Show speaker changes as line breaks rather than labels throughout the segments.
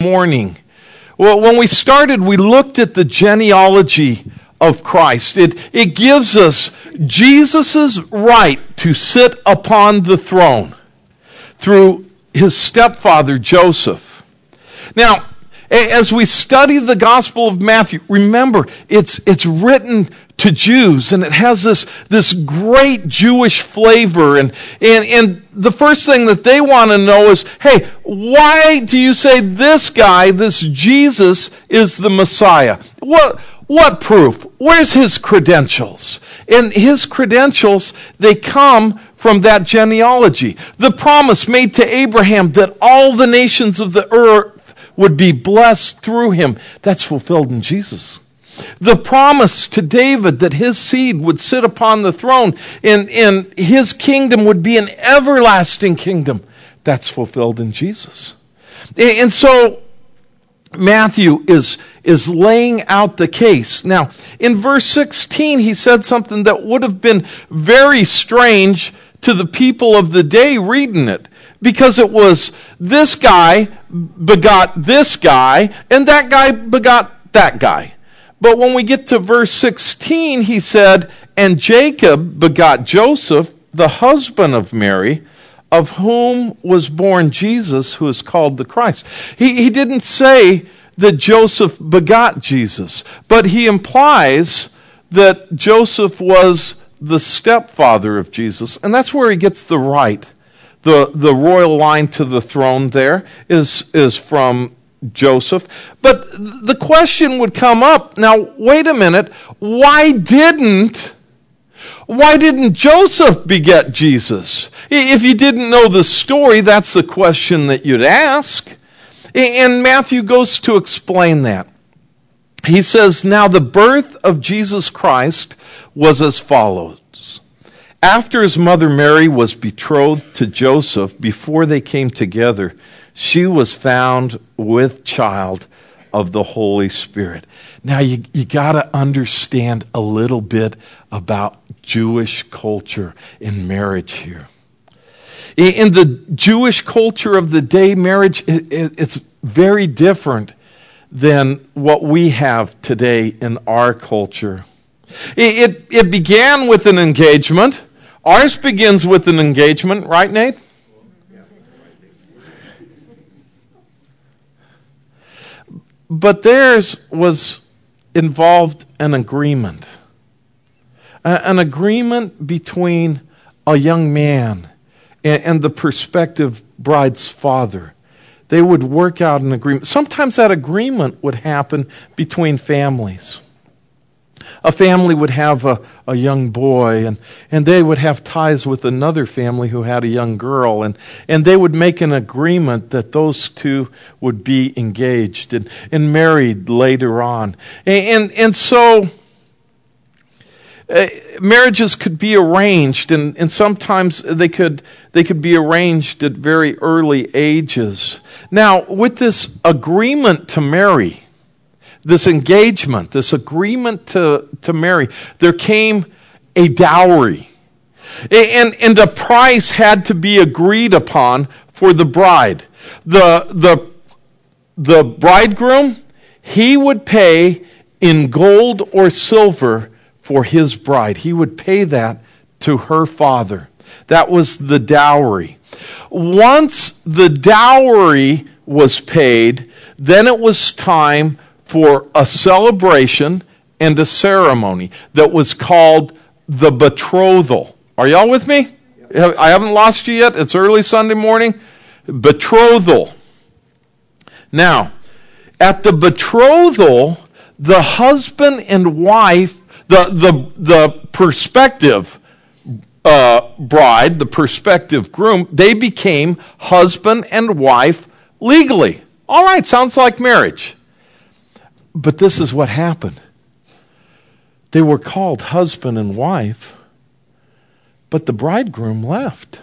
morning. Well, when we started, we looked at the genealogy of Christ. It gives us Jesus' right to sit upon the throne through his stepfather, Joseph. Now, as we study the Gospel of Matthew, remember, it's written to Jews, and it has this great Jewish flavor. And the first thing that they want to know is, hey, why do you say this guy, this Jesus, is the Messiah? What proof? Where's his credentials? And his credentials, they come from that genealogy. The promise made to Abraham that all the nations of the earth would be blessed through him, that's fulfilled in Jesus. The promise to David that his seed would sit upon the throne and his kingdom would be an everlasting kingdom, that's fulfilled in Jesus. And so Matthew is laying out the case. Now, in verse 16, he said something that would have been very strange to the people of the day reading it, because it was this guy begot this guy, and that guy begot that guy. But when we get to verse 16, he said, and Jacob begot Joseph, the husband of Mary, of whom was born Jesus, who is called the Christ. He didn't say that Joseph begot Jesus, but he implies that Joseph was the stepfather of Jesus, and that's where he gets the right. The royal line to the throne there is from Joseph. But the question would come up, now wait a minute, why didn't Joseph beget Jesus? If you didn't know the story, that's the question that you'd ask. And Matthew goes to explain that. He says, now the birth of Jesus Christ was as follows. After his mother Mary was betrothed to Joseph, before they came together, she was found with child of the Holy Spirit. Now you got to understand a little bit about Jewish culture in marriage here. In the Jewish culture of the day, marriage, it's very different than what we have today in our culture. It began with an engagement. Ours begins with an engagement, right, Nate? But theirs was involved an agreement. An agreement between a young man and the prospective bride's father. They would work out an agreement. Sometimes that agreement would happen between families. A family would have a young boy, and they would have ties with another family who had a young girl, and they would make an agreement that those two would be engaged and married later on. And so marriages could be arranged, and sometimes they could be arranged at very early ages. Now, with this agreement to marry, this engagement, this agreement to marry, there came a dowry. And a price had to be agreed upon for the bride. The bridegroom, he would pay in gold or silver for his bride. He would pay that to her father. That was the dowry. Once the dowry was paid, then it was time for a celebration and a ceremony that was called the betrothal. Are y'all with me? I haven't lost you yet. It's early Sunday morning. Betrothal. Now, at the betrothal, the husband and wife, the prospective bride, the prospective groom, they became husband and wife legally. All right, sounds like marriage. But this is what happened. They were called husband and wife, but the bridegroom left.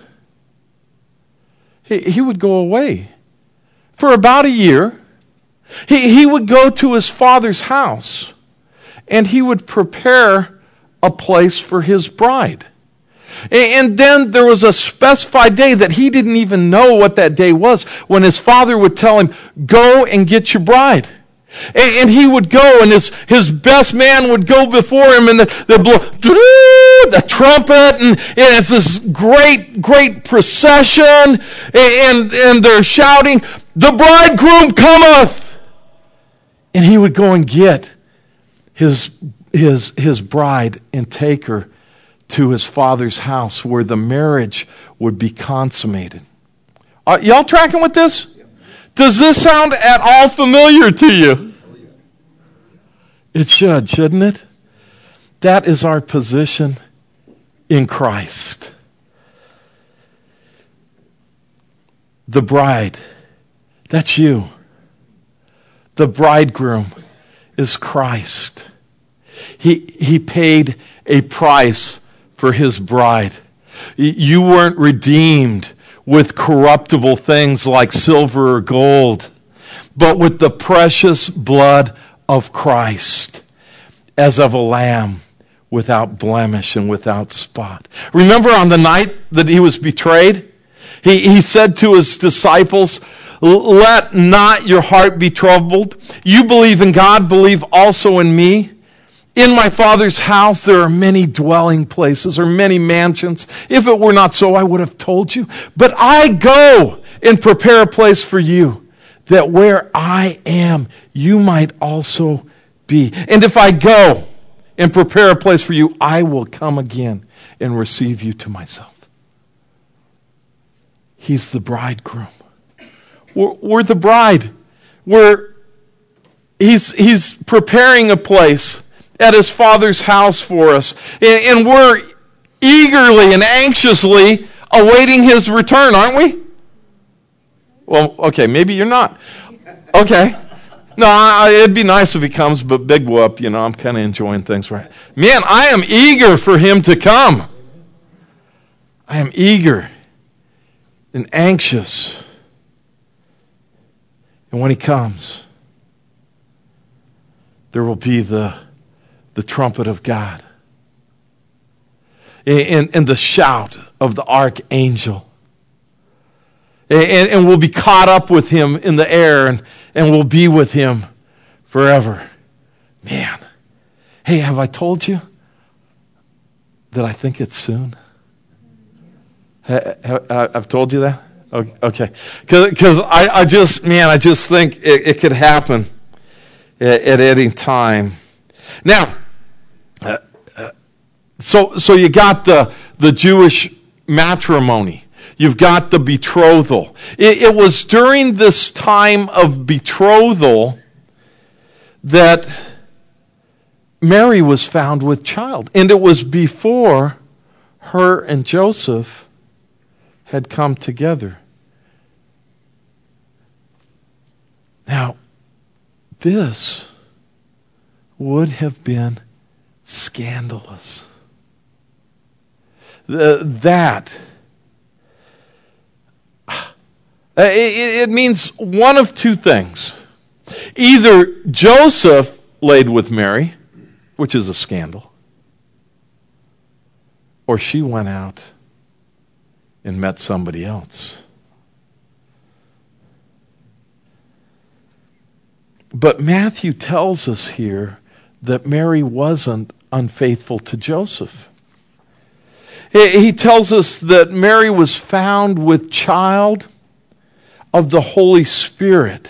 He would go away for about a year. He would go to his father's house, and he would prepare a place for his bride. And then there was a specified day that he didn't even know what that day was, when his father would tell him, go and get your bride. And he would go, and his best man would go before him, and they'd blow the trumpet, and it's this great procession, and they're shouting, the bridegroom cometh! And he would go and get his bride and take her to his father's house, where the marriage would be consummated. Y'all tracking with this? Does this sound at all familiar to you? It should, shouldn't it? That is our position in Christ. The bride, that's you. The bridegroom is Christ. He paid a price for his bride. You weren't redeemed with corruptible things like silver or gold, but with the precious blood of Christ, as of a lamb without blemish and without spot. Remember on the night that he was betrayed, he said to his disciples, let not your heart be troubled. You believe in God, believe also in me. In my Father's house there are many dwelling places, or many mansions. If it were not so, I would have told you. But I go and prepare a place for you, that where I am, you might also be. And if I go and prepare a place for you, I will come again and receive you to myself. He's the bridegroom. We're the bride. He's preparing a place at his Father's house for us. And we're eagerly and anxiously awaiting his return, aren't we? Well, okay, maybe you're not. Okay. No, it'd be nice if he comes, but big whoop, I'm kind of enjoying things right. Man, I am eager for him to come. I am eager and anxious. And when he comes, there will be the trumpet of God and the shout of the archangel. And we'll be caught up with him in the air, and we'll be with him forever. Man. Hey, have I told you that I think it's soon? I've told you that? Okay. Because I just think it could happen at any time. Now, so you got the Jewish matrimony. You've got the betrothal. It was during this time of betrothal that Mary was found with child. And it was before her and Joseph had come together. Now, this would have been scandalous. It means one of two things. Either Joseph laid with Mary, which is a scandal, or she went out and met somebody else. But Matthew tells us here that Mary wasn't unfaithful to Joseph. He tells us that Mary was found with child of the Holy Spirit.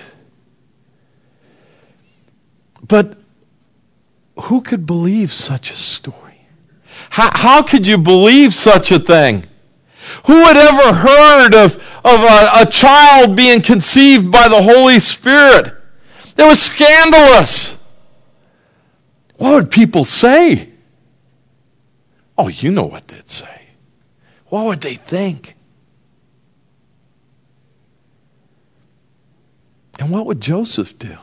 But who could believe such a story? How could you believe such a thing? Who had ever heard of a child being conceived by the Holy Spirit? It was scandalous. What would people say? Oh, you know what they'd say. What would they think? And what would Joseph do?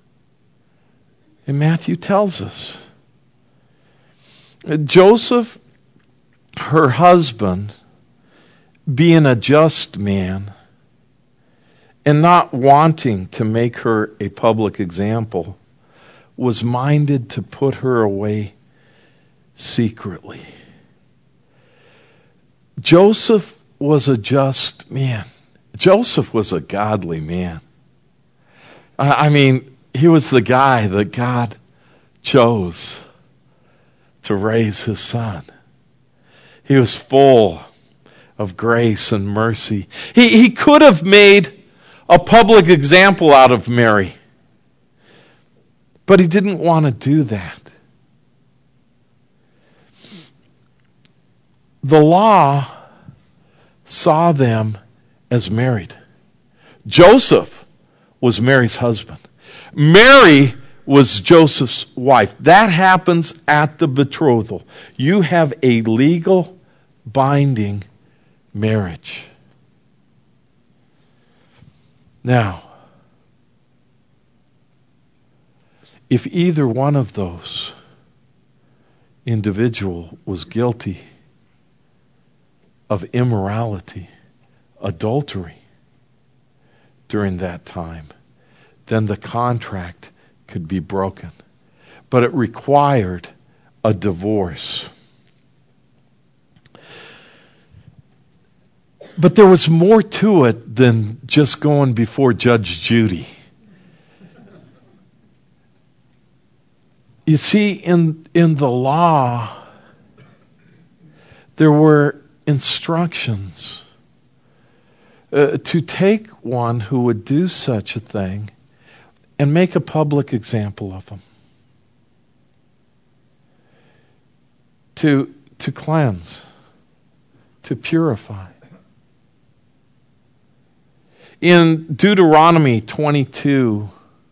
And Matthew tells us. Joseph, her husband, being a just man and not wanting to make her a public example, was minded to put her away secretly. Joseph was a just man. Joseph was a godly man. I mean, he was the guy that God chose to raise his son. He was full of grace and mercy. He could have made a public example out of Mary, but he didn't want to do that. The law saw them as married. Joseph was Mary's husband. Mary was Joseph's wife. That happens at the betrothal. You have a legal, binding marriage. Now, if either one of those individual was guilty of immorality, adultery during that time, then the contract could be broken. But it required a divorce. But there was more to it than just going before Judge Judy. You see, in the law, there were instructions to take one who would do such a thing and make a public example of them. To cleanse, to purify. In Deuteronomy 22,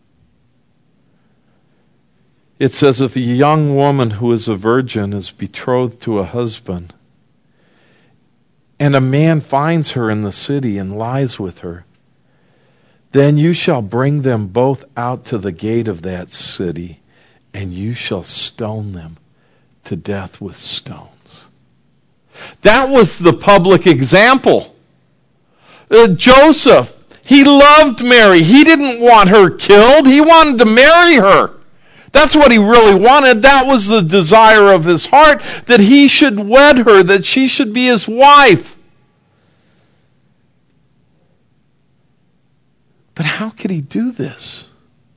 it says, if a young woman who is a virgin is betrothed to a husband, and a man finds her in the city and lies with her, then you shall bring them both out to the gate of that city, and you shall stone them to death with stones. That was the public example. Joseph, he loved Mary. He didn't want her killed. He wanted to marry her. That's what he really wanted. That was the desire of his heart, that he should wed her, that she should be his wife. But how could he do this?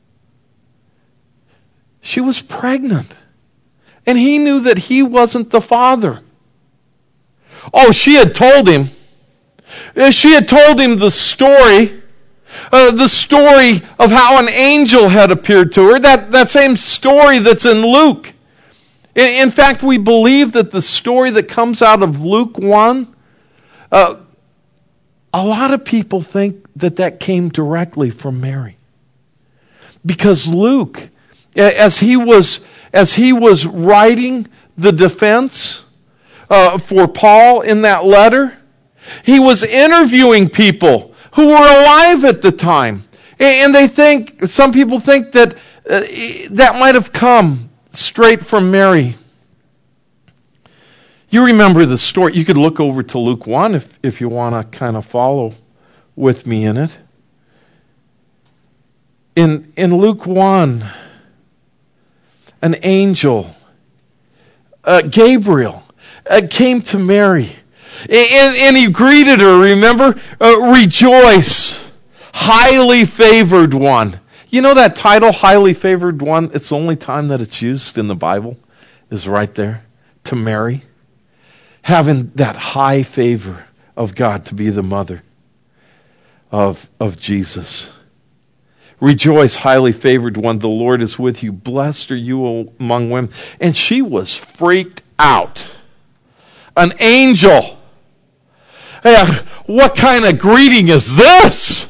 She was pregnant, and he knew that he wasn't the father. Oh, she had told him. She had told him the story of how an angel had appeared to her, that same story that's in Luke. In fact, we believe that the story that comes out of Luke 1, a lot of people think that came directly from Mary. Because Luke, as he was writing the defense for Paul in that letter, he was interviewing people who were alive at the time. And some people think that that might have come straight from Mary. You remember the story. You could look over to Luke 1 if you want to kind of follow with me in it. In Luke 1, an angel, Gabriel, came to Mary. And he greeted her, remember? Rejoice, highly favored one. You know that title, highly favored one? It's the only time that it's used in the Bible, is right there, to Mary. Having that high favor of God to be the mother of Jesus. Rejoice, highly favored one, the Lord is with you. Blessed are you among women. And she was freaked out. An angel. Hey, what kind of greeting is this?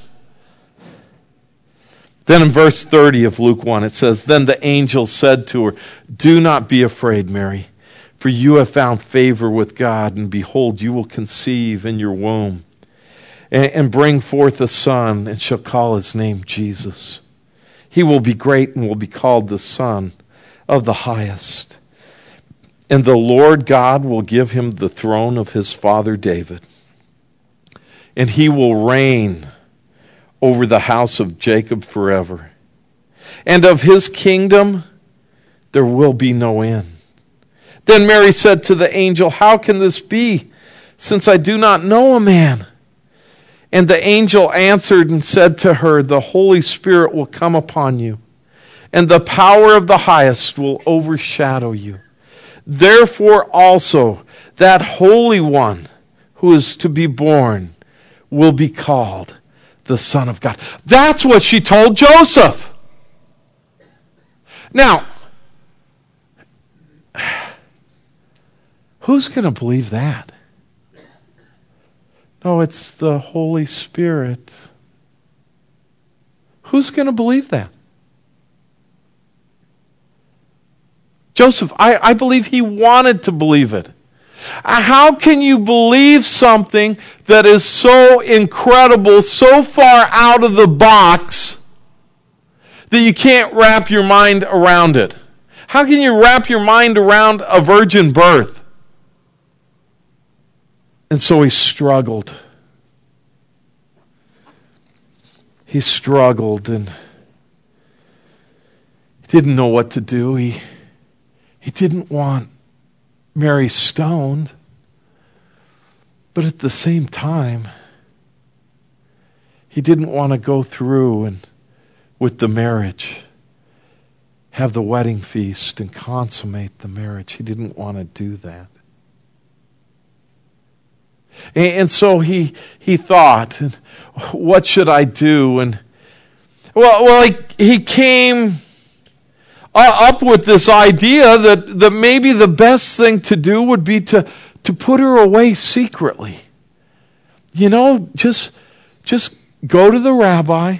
Then in verse 30 of Luke 1, it says, then the angel said to her, do not be afraid, Mary, for you have found favor with God, and behold, you will conceive in your womb and bring forth a son, and shall call his name Jesus. He will be great and will be called the Son of the Highest. And the Lord God will give him the throne of his father David, and he will reign over the house of Jacob forever. And of his kingdom there will be no end. Then Mary said to the angel, how can this be, since I do not know a man. And the angel answered and said to her, the Holy Spirit will come upon you, and the power of the highest will overshadow you. Therefore also that Holy One who is to be born will be called the Son of God. That's what she told Joseph. Now, who's going to believe that? No, it's the Holy Spirit. Who's going to believe that? Joseph, I believe he wanted to believe it. How can you believe something that is so incredible, so far out of the box, that you can't wrap your mind around it? How can you wrap your mind around a virgin birth? And so he struggled. He struggled and he didn't know what to do. He didn't want Mary stoned, but at the same time, he didn't want to go through and with the marriage, have the wedding feast and consummate the marriage. He didn't want to do that. And so he thought, what should I do? And he came up with this idea that maybe the best thing to do would be to put her away secretly. You know, just go to the rabbi,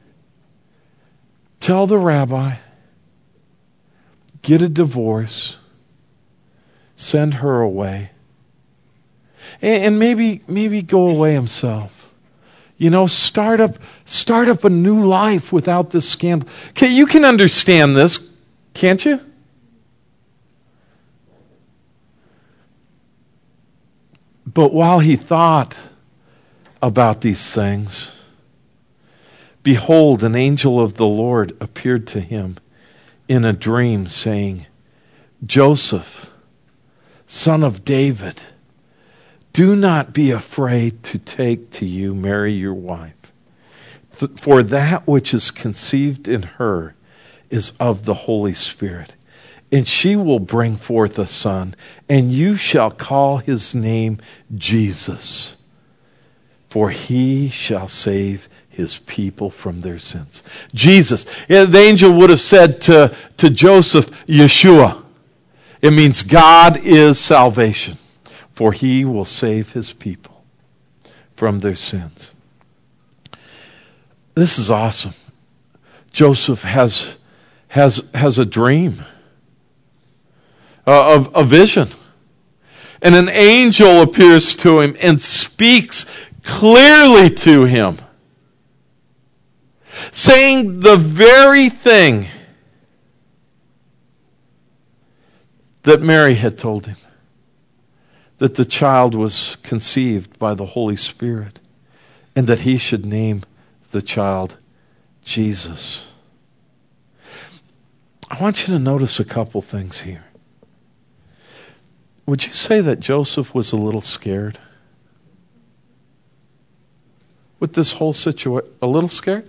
tell the rabbi, get a divorce, send her away. And maybe go away himself. You know, start up a new life without this scandal. Okay, you can understand this, can't you? But while he thought about these things, behold, an angel of the Lord appeared to him in a dream, saying, Joseph, son of David, do not be afraid to take to you Mary your wife, for that which is conceived in her is of the Holy Spirit. And she will bring forth a son, and you shall call his name Jesus, for he shall save his people from their sins. Jesus. The angel would have said to Joseph, Yeshua. It means God is salvation. For he will save his people from their sins. This is awesome. Joseph has a dream, a vision. And an angel appears to him and speaks clearly to him, saying the very thing that Mary had told him. That the child was conceived by the Holy Spirit and that he should name the child Jesus. I want you to notice a couple things here. Would you say that Joseph was a little scared with this whole situation? A little scared?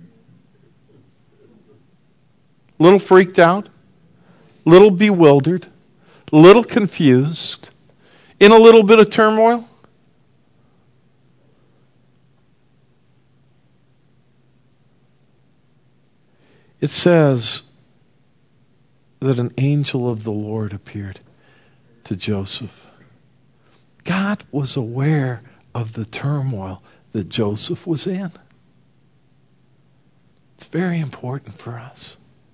A little freaked out? A little bewildered? A little confused? In a little bit of turmoil? It says that an angel of the Lord appeared to Joseph. God was aware of the turmoil that Joseph was in. It's very important for us.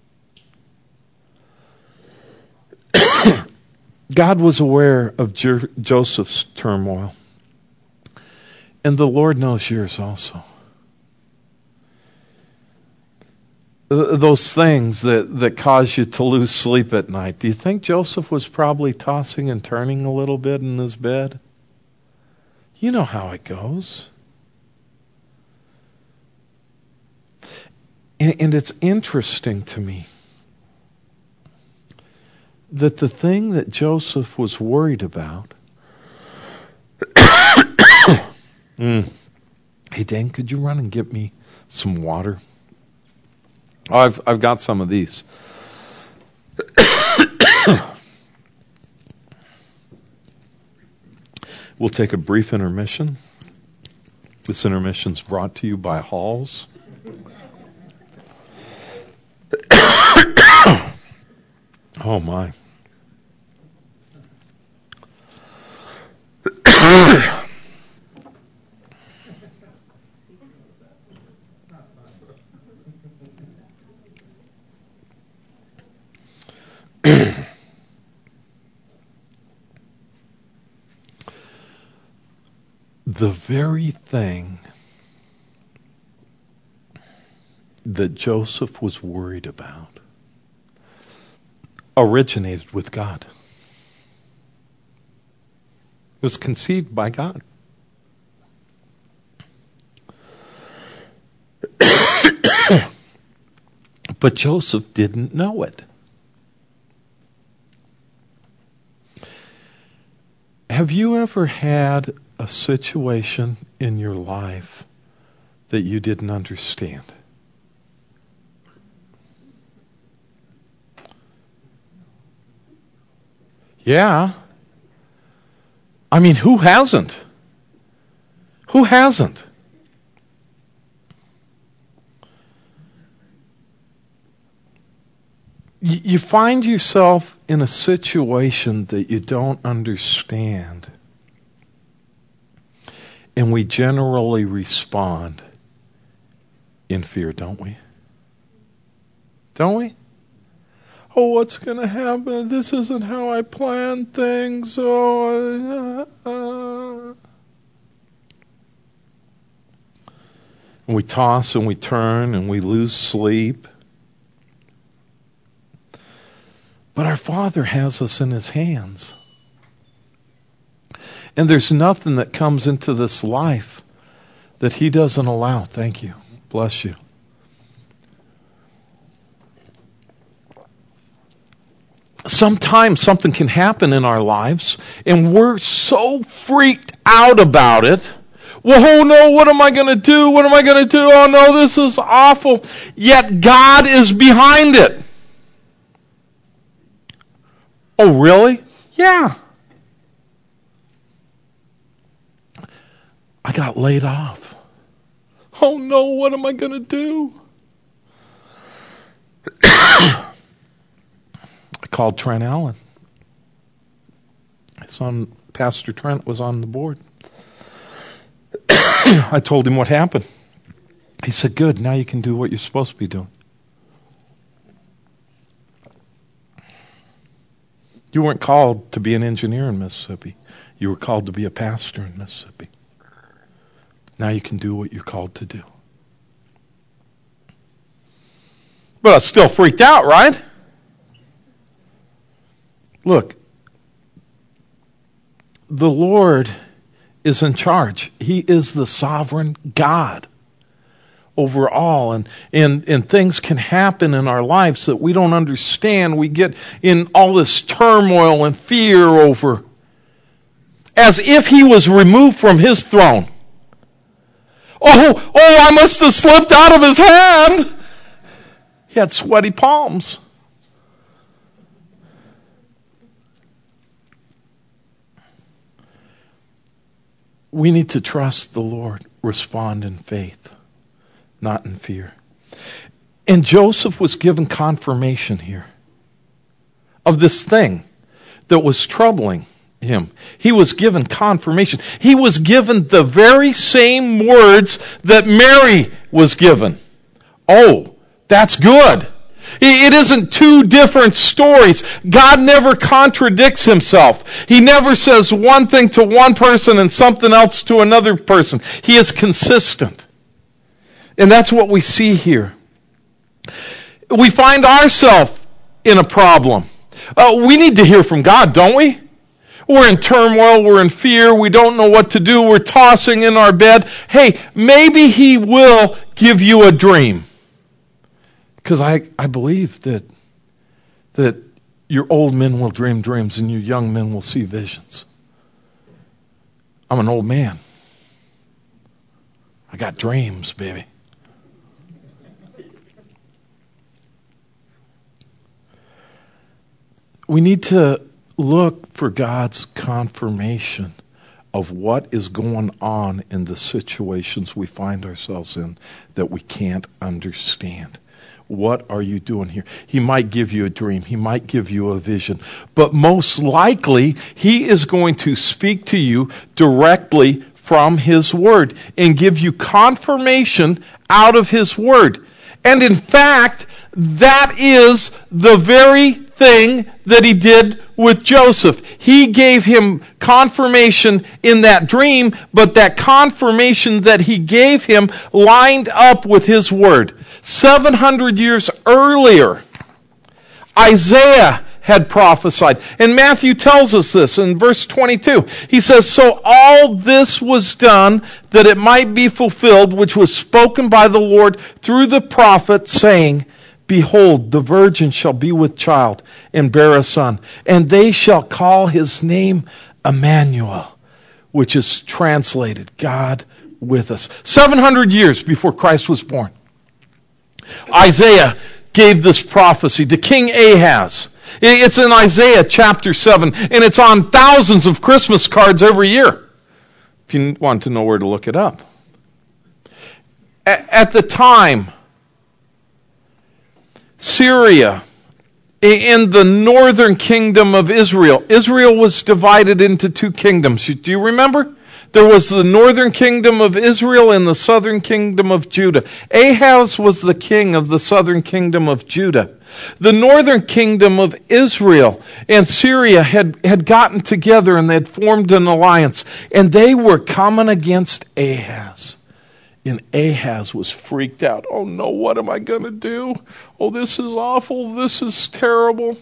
God was aware of Joseph's turmoil. And the Lord knows yours also. Those things that cause you to lose sleep at night. Do you think Joseph was probably tossing and turning a little bit in his bed? You know how it goes. And it's interesting to me that the thing that Joseph was worried about Hey, Dan, could you run and get me some water? Oh, I've got some of these. We'll take a brief intermission. This intermission's brought to you by Halls. Oh, my. The very thing that Joseph was worried about originated with God. It was conceived by God. But Joseph didn't know it. Have you ever had a situation in your life that you didn't understand? Yeah. I mean, who hasn't? Who hasn't? You find yourself in a situation that you don't understand, and we generally respond in fear, don't we? Don't we? Oh, what's going to happen? This isn't how I planned things. And we toss and we turn and we lose sleep. But our Father has us in His hands. And there's nothing that comes into this life that He doesn't allow. Thank you. Bless you. Sometimes something can happen in our lives, and we're so freaked out about it. Well, oh no, what am I going to do? What am I going to do? Oh no, this is awful. Yet God is behind it. Oh, really? Yeah. I got laid off. Oh no, what am I going to do? I called Trent Allen. Pastor Trent was on the board. I told him what happened. He said, good, now you can do what you're supposed to be doing. You weren't called to be an engineer in Mississippi. You were called to be a pastor in Mississippi. Now you can do what you're called to do. But I was still freaked out, right? Look, the Lord is in charge. He is the sovereign God over all. And things can happen in our lives that we don't understand. We get in all this turmoil and fear over, as if He was removed from His throne. Oh, I must have slipped out of His hand. He had sweaty palms. We need to trust the Lord, respond in faith, not in fear. And Joseph was given confirmation here of this thing that was troubling him. He was given confirmation. He was given the very same words that Mary was given. Oh, that's good. It isn't two different stories. God never contradicts Himself. He never says one thing to one person and something else to another person. He is consistent. And that's what we see here. We find ourselves in a problem. We need to hear from God, don't we? We're in turmoil, we're in fear, we don't know what to do, we're tossing in our bed. Hey, maybe He will give you a dream. Because I believe that your old men will dream dreams and your young men will see visions. I'm an old man. I got dreams, baby. We need to look for God's confirmation of what is going on in the situations we find ourselves in that we can't understand. What are you doing here? He might give you a dream. He might give you a vision. But most likely, he is going to speak to you directly from his word and give you confirmation out of his word. And in fact, that is the very thing that he did with Joseph. He gave him confirmation in that dream, but that confirmation that he gave him lined up with his word. 700 years earlier, Isaiah had prophesied. And Matthew tells us this in verse 22. He says, "So all this was done that it might be fulfilled, which was spoken by the Lord through the prophet, saying, Behold, the virgin shall be with child and bear a son, and they shall call his name Emmanuel," which is translated, God with us. 700 years before Christ was born, Isaiah gave this prophecy to King Ahaz. It's in Isaiah chapter 7, and it's on thousands of Christmas cards every year, if you want to know where to look it up. At the time, Syria, in the northern kingdom of Israel. Israel was divided into two kingdoms. Do you remember? There was the northern kingdom of Israel and the southern kingdom of Judah. Ahaz was the king of the southern kingdom of Judah. The northern kingdom of Israel and Syria had gotten together and they had formed an alliance. And they were coming against Ahaz. And Ahaz was freaked out. Oh no, what am I going to do? Oh, this is awful. This is terrible.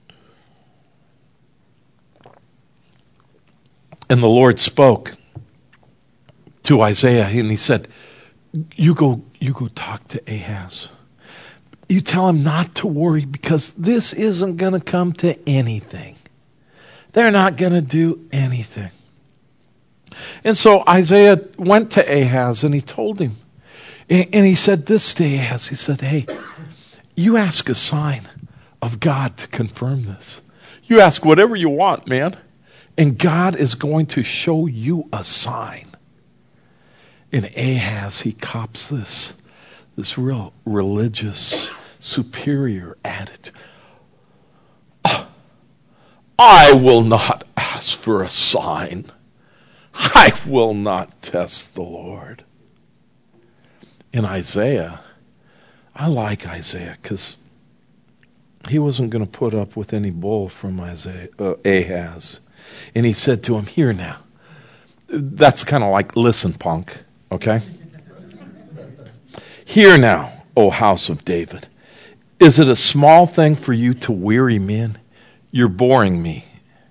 And the Lord spoke to Isaiah and he said, you go talk to Ahaz. You tell him not to worry because this isn't going to come to anything. They're not going to do anything. And so Isaiah went to Ahaz and he told him. And he said this to Ahaz. He said, hey, you ask a sign of God to confirm this. You ask whatever you want, man. And God is going to show you a sign. And Ahaz, he cops this real religious, superior attitude. I will not ask for a sign. I will not test the Lord. In Isaiah, I like Isaiah because he wasn't going to put up with any bull from Ahaz. And he said to him, here now. That's kind of like, listen, punk, okay? Hear now, O house of David. Is it a small thing for you to weary men? You're boring me.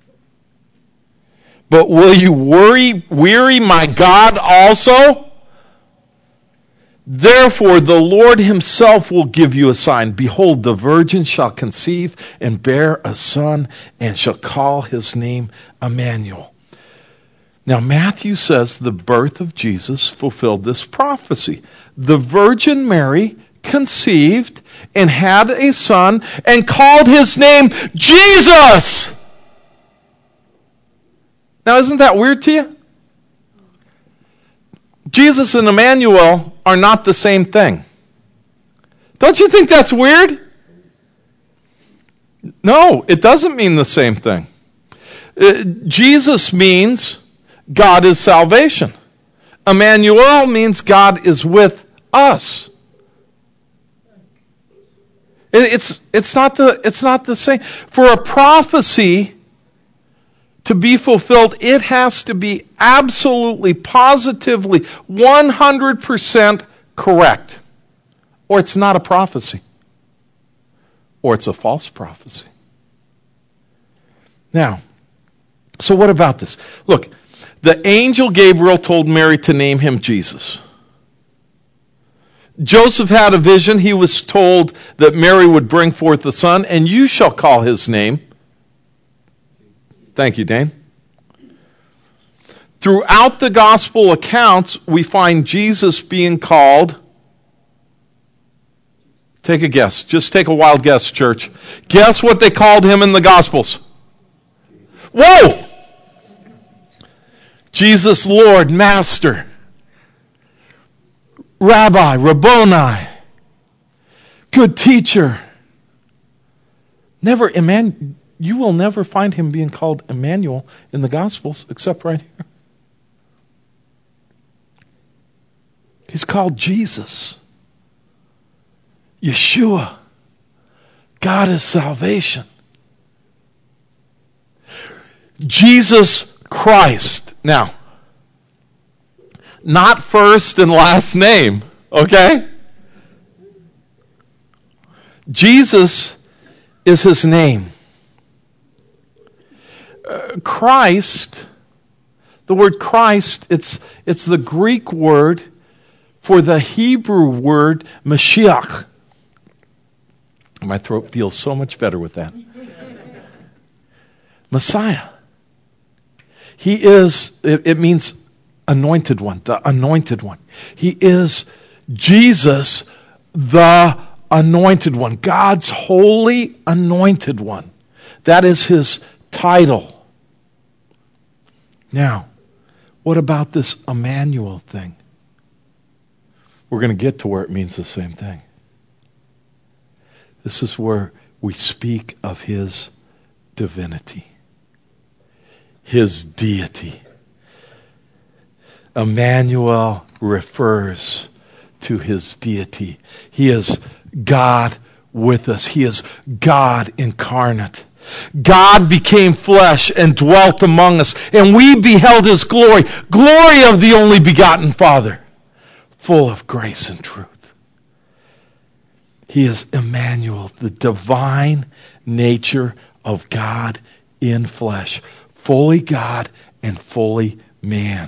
But will you weary my God also? Therefore, the Lord himself will give you a sign. Behold, the virgin shall conceive and bear a son and shall call his name Emmanuel. Now, Matthew says the birth of Jesus fulfilled this prophecy. The Virgin Mary conceived and had a son and called his name Jesus. Now, isn't that weird to you? Jesus and Emmanuel are not the same thing. Don't you think that's weird? No, it doesn't mean the same thing. Jesus means God is salvation. Emmanuel means God is with us. It's not the same. For a prophecy to be fulfilled, it has to be absolutely, positively, 100% correct. Or it's not a prophecy. Or it's a false prophecy. Now, so what about this? Look, the angel Gabriel told Mary to name him Jesus. Joseph had a vision. He was told that Mary would bring forth a son, and you shall call his name. Thank you, Dane. Throughout the gospel accounts, we find Jesus being called. Take a guess. Just take a wild guess, church. Guess what they called him in the Gospels? Whoa! Jesus, Lord, Master, Rabbi, Rabboni, good teacher. You will never find him being called Emmanuel in the Gospels, except right here. He's called Jesus. Yeshua. God is salvation. Jesus Christ. Now, not first and last name, okay? Jesus is his name. Christ, the word Christ, it's the Greek word for the Hebrew word Mashiach. My throat feels so much better with that. Messiah. He is, it means anointed one, the anointed one. He is Jesus, the anointed one, God's holy anointed one. That is his title. Now, what about this Emmanuel thing? We're going to get to where it means the same thing. This is where we speak of his divinity, his deity. Emmanuel refers to his deity. He is God with us. He is God incarnate. God became flesh and dwelt among us, and we beheld his glory, glory of the only begotten Father, full of grace and truth. He is Emmanuel, the divine nature of God in flesh, fully God and fully man.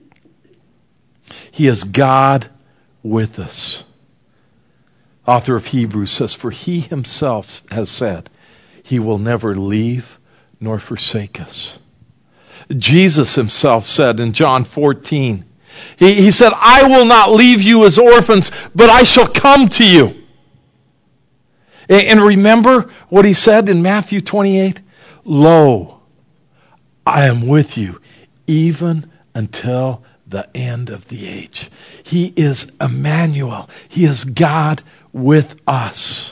He is God with us. Author of Hebrews says, for he himself has said, he will never leave nor forsake us. Jesus himself said in John 14, he said, I will not leave you as orphans, but I shall come to you. And remember what he said in Matthew 28? Lo, I am with you even until the end of the age. He is Emmanuel. He is God with us.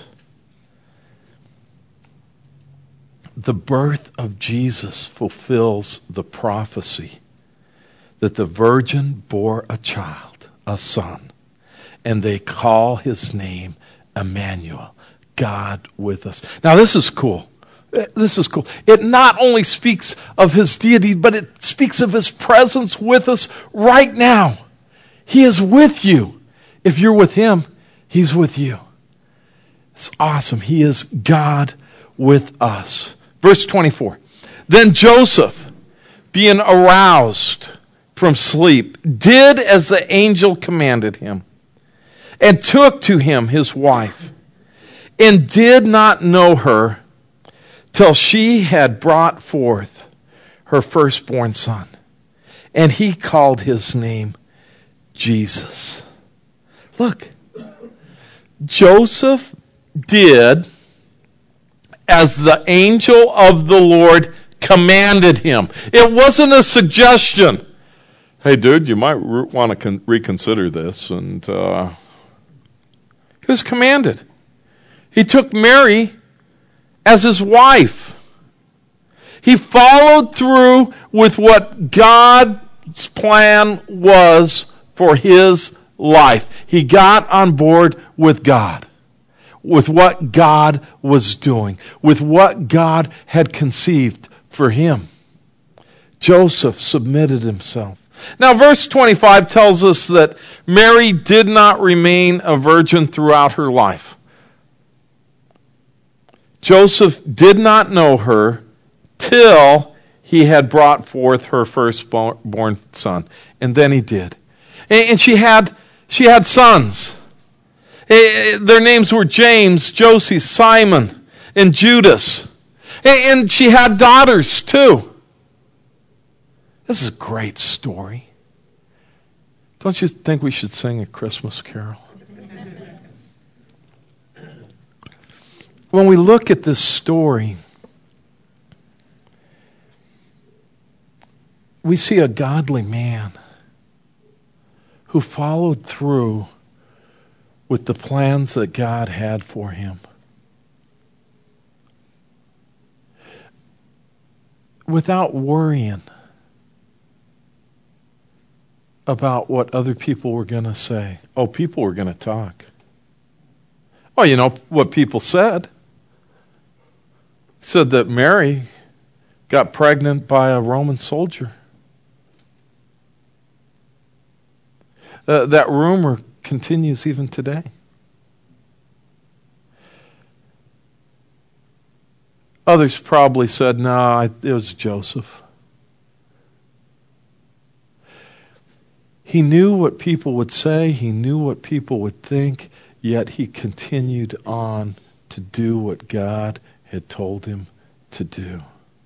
The birth of Jesus fulfills the prophecy that the virgin bore a child, a son, and they call his name Emmanuel, God with us. Now this is cool. This is cool. It not only speaks of his deity, but it speaks of his presence with us right now. He is with you. If you're with him, he's with you. It's awesome. He is God with us. Verse 24. Then Joseph, being aroused from sleep, did as the angel commanded him, and took to him his wife, and did not know her till she had brought forth her firstborn son. And he called his name Jesus. Look, Joseph did as the angel of the Lord commanded him. It wasn't a suggestion. Hey, dude, you might want to reconsider this. And he was commanded. He took Mary as his wife. He followed through with what God's plan was for his life. He got on board with God, with what God was doing, with what God had conceived for him. Joseph submitted himself. Now, verse 25 tells us that Mary did not remain a virgin throughout her life. Joseph did not know her till he had brought forth her firstborn son. And then he did. And she had sons. Their names were James, Joses, Simon, and Judas. And she had daughters too. This is a great story. Don't you think we should sing a Christmas carol? When we look at this story, we see a godly man who followed through with the plans that God had for him. Without worrying about what other people were going to say. Oh, people were going to talk. Oh, you know what people said? Said that Mary got pregnant by a Roman soldier. That rumor continues even today. Others probably said, no, it was Joseph. He knew what people would say. He knew what people would think. Yet he continued on to do what God had told him to do.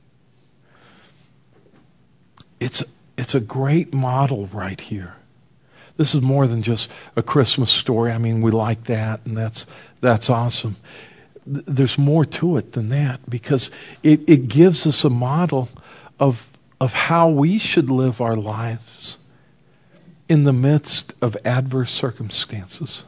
It's a great model right here. This is more than just a Christmas story. I mean, we like that, and that's awesome. There's more to it than that, because it gives us a model of how we should live our lives in the midst of adverse circumstances.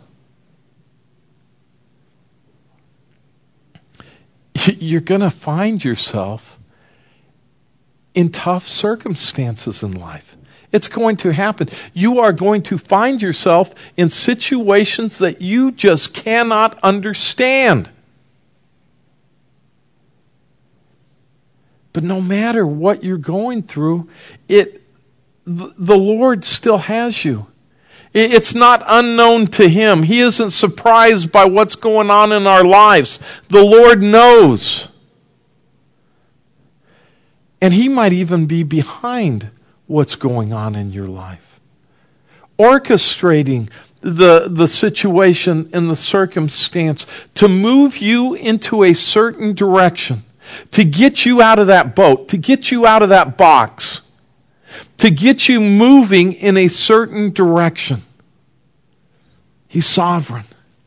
You're going to find yourself in tough circumstances in life. It's going to happen. You are going to find yourself in situations that you just cannot understand. But no matter what you're going through, the Lord still has you. It's not unknown to Him. He isn't surprised by what's going on in our lives. The Lord knows. And He might even be behind what's going on in your life, orchestrating the situation and the circumstance to move you into a certain direction, to get you out of that boat, to get you out of that box, to get you moving in a certain direction. He's sovereign.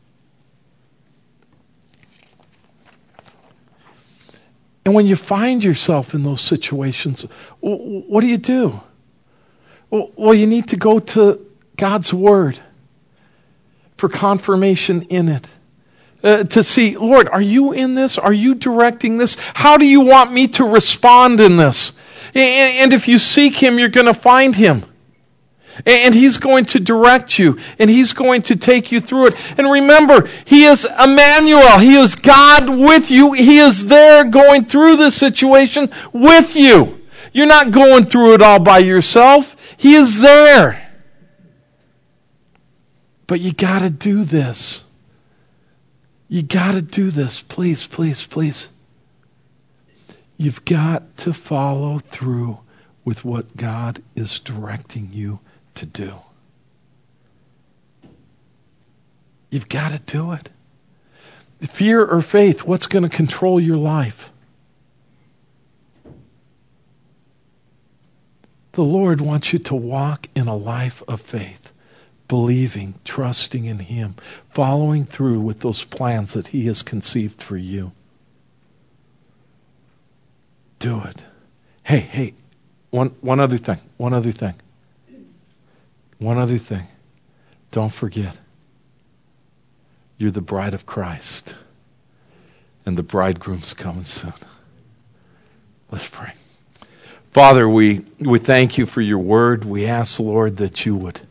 And when you find yourself in those situations, what do? Well, you need to go to God's Word for confirmation in it. To see, Lord, are you in this? Are you directing this? How do you want me to respond in this? And if you seek Him, you're going to find Him. And He's going to direct you. And He's going to take you through it. And remember, He is Emmanuel. He is God with you. He is there going through this situation with you. You're not going through it all by yourself. He is there. But you got to do this. You got to do this. Please, please, please. You've got to follow through with what God is directing you to do. You've got to do it. Fear or faith, what's going to control your life? The Lord wants you to walk in a life of faith, believing, trusting in Him, following through with those plans that He has conceived for you. Do it. Hey, one other thing. Don't forget, you're the bride of Christ, and the bridegroom's coming soon. Let's pray. Father, we thank you for your word. We ask, Lord, that you would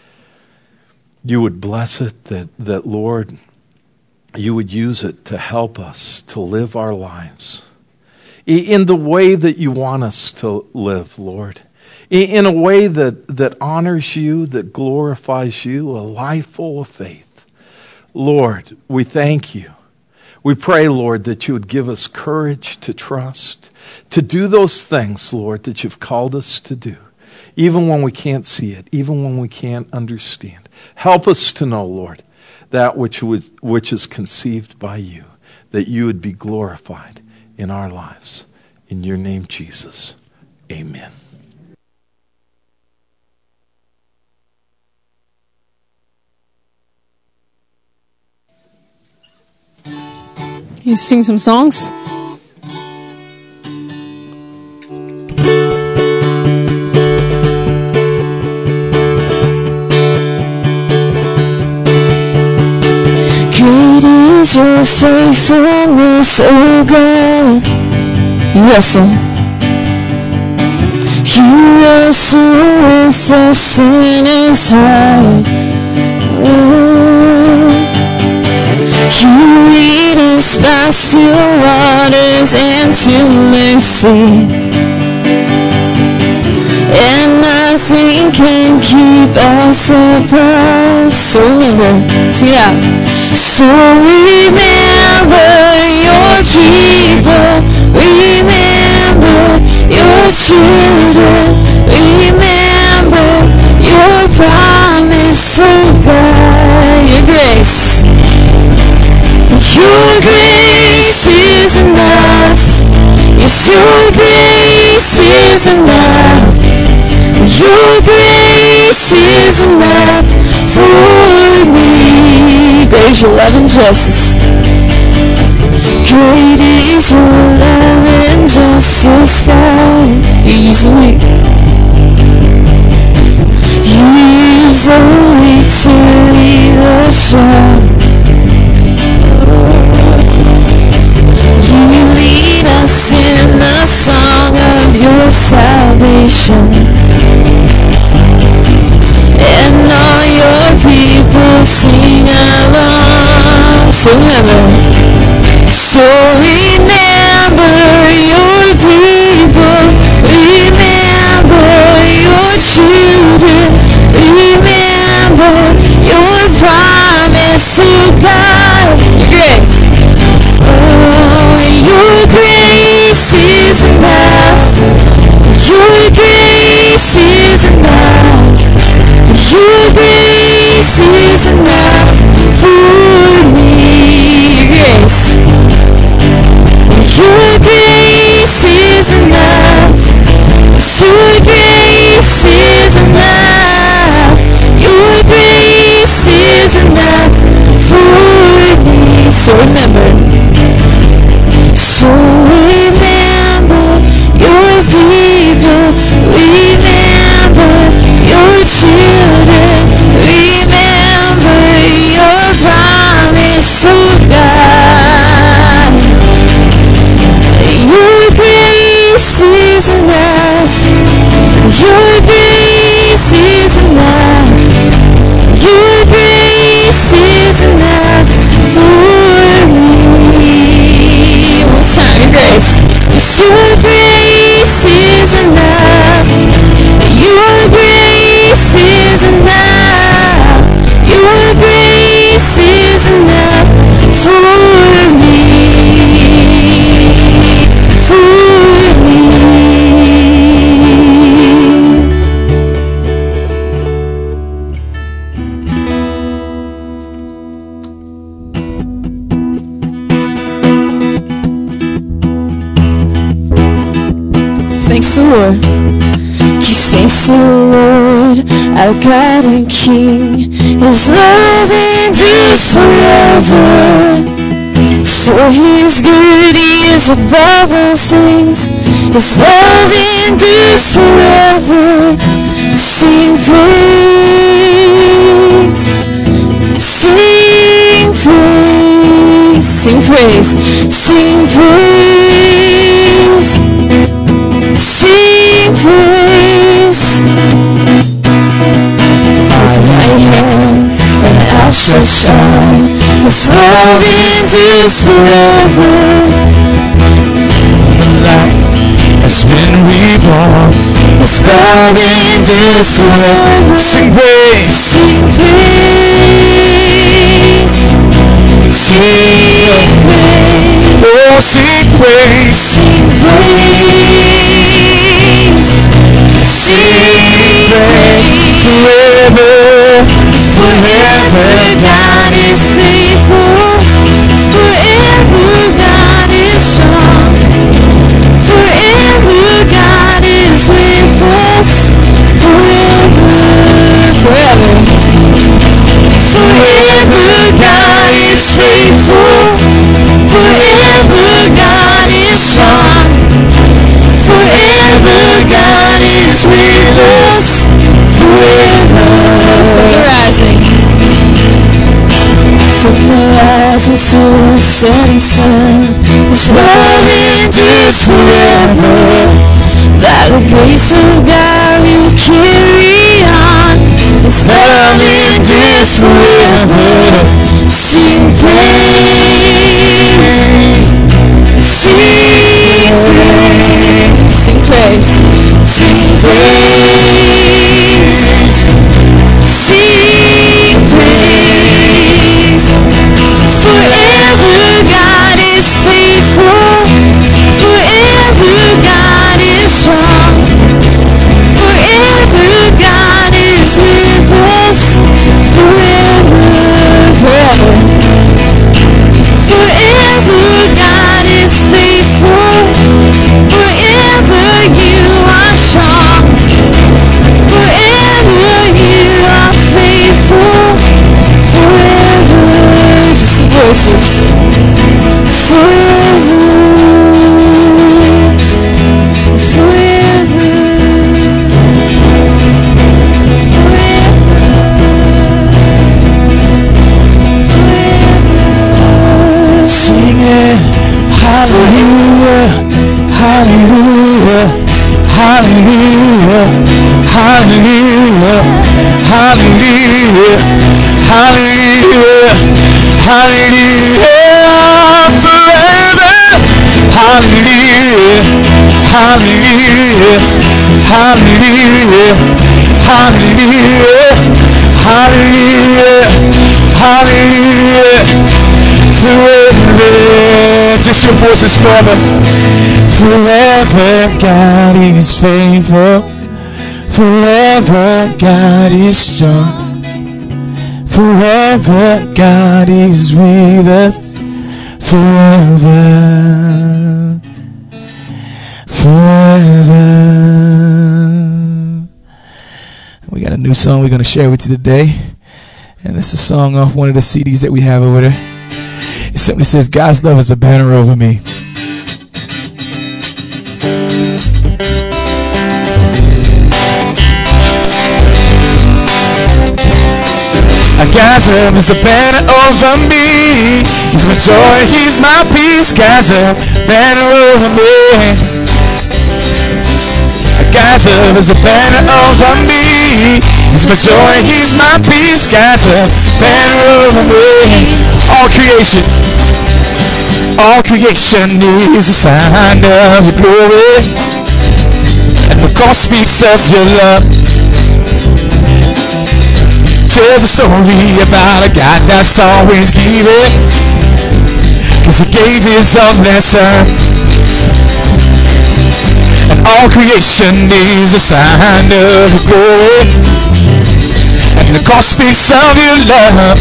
bless it, that Lord, you would use it to help us to live our lives in the way that you want us to live, Lord. In a way that honors you, that glorifies you, a life full of faith. Lord, we thank you. We pray, Lord, that you would give us courage to trust, to do those things, Lord, that you've called us to do, even when we can't see it, even when we can't understand. Help us to know, Lord, that which is conceived by you, that you would be glorified in our lives. In your name, Jesus, amen.
You sing some songs? Great is your faithfulness, O God. You wrestle. You wrestle with the sinner's heart. You lead us by still waters and to mercy, and nothing can keep us apart. So remember, see that? So remember your people, remember your children, remember your promise, oh God, your grace. Your grace is enough. Yes, your grace is enough. Your grace is enough for me. Great is your love and justice. Great is your love and justice, God. You use the weak. You use the weak to lead the strong. You lead us in the song of your salvation, and all your people sing along. So remember your people, remember your children, remember your promise to God, your grace. Your grace is enough. Your grace is enough. Your grace is enough for me. Your grace is enough. Your grace is enough. Your grace is enough for me. So remember your people, remember your children, remember your promise, oh God. Your grace is enough. Your grace is enough. Your grace is enough for me. One time, your grace. Your grace is enough. Your grace is enough. Your grace is enough for me. Thanks the Lord. Give thanks to the Lord, our God and King. His love endures forever. For His good, He is above all things. His love endures forever. Sing praise, sing praise, sing praise, sing praise. Sing praise. With my hand and outstretched arm, His love endures forever. Life has been reborn. His love endures forever. Sing praise. Sing praise. Sing praise. Oh, sing praise. Sing praise. Sing praise. Forever. Forever God is faithful. Forever God is strong. Forever God is with us. Forever. Forever. Forever God is faithful. Forever rising to the setting sun, His love endures forever. By the grace of God we carry on. His love endures forever. Sing praise, sing praise, sing praise, sing praise, sing praise. Forever God is faithful. Forever God is strong. Forever God is with us. Forever, forever. Forever God is faithful. Forever you are strong. Forever you are faithful. Forever, just the voices. Forever, forever, forever, forever. Sing it, hallelujah, hallelujah, hallelujah, hallelujah, hallelujah, hallelujah, hallelujah, forever, hallelujah, hallelujah, hallelujah, hallelujah, hallelujah, hallelujah, forever. Just your voices forever. Forever God is faithful. Forever God is strong. Forever God is with us. Forever, forever. We got a new song we're going to share with you today. And it's a song off one of the CDs that we have over there. It simply says, God's love is a banner over me. God's love is a banner over me. He's my joy, He's my peace. God's love, banner over me. God's love is a banner over me. He's my joy, He's my peace. God's love, banner over me. All creation is a sign of your glory, and the cross speaks of your love. Tells a story about a God that's always giving, 'cause He gave His only Son. And all creation is a sign of your glory, and the cross speaks of your love.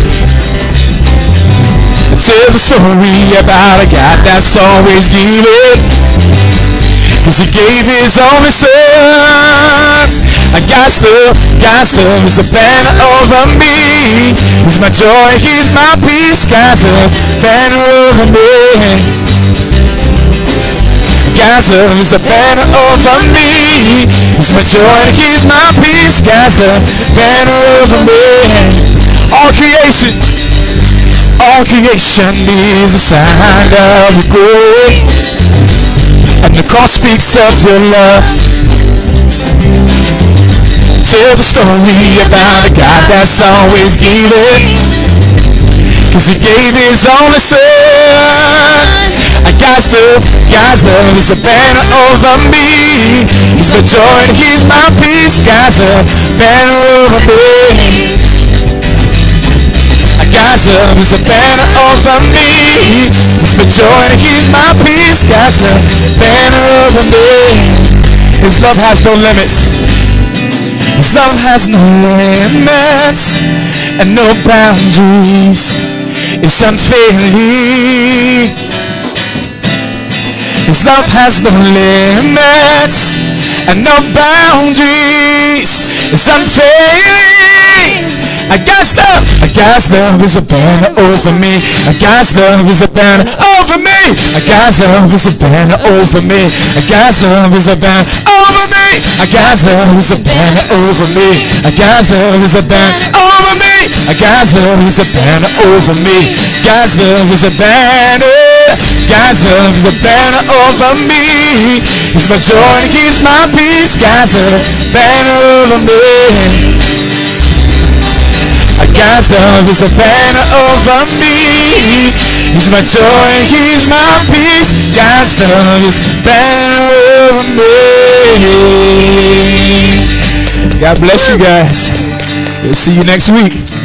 It tells a story about a God that's always giving, 'cause He gave His only Son. God's love is a banner over me. He's my joy, He's my peace. God's love, banner over me. God's love is a banner over me. He's my joy, He's my peace. God's love, banner over me. All creation is a sign of your glory, and the cross speaks of your love. Tells a story about a God that's always giving, 'cause He gave His only Son. God's love is a banner over me. He's my joy and He's my peace. God's love, banner over me. God's love is a banner over me. He's my joy and He's my peace. God's love, banner over me. His love has no limits. His love has no limits and no boundaries. It's unfailing. His love has no limits and no boundaries. It's unfailing. God's love is a banner over me. God's love is a banner over me. God's love is a banner over me. God's love is a banner over over me. God's love is a banner over me. God's love is a banner over me. God's love is a banner over me. God's love is a banner. God's love is a banner over me. He's my joy and He's my peace. God's love, banner over me. God's love is a banner over me. He's my joy and He's my peace. God's love is a banner over me. God bless you guys. We'll see you next week.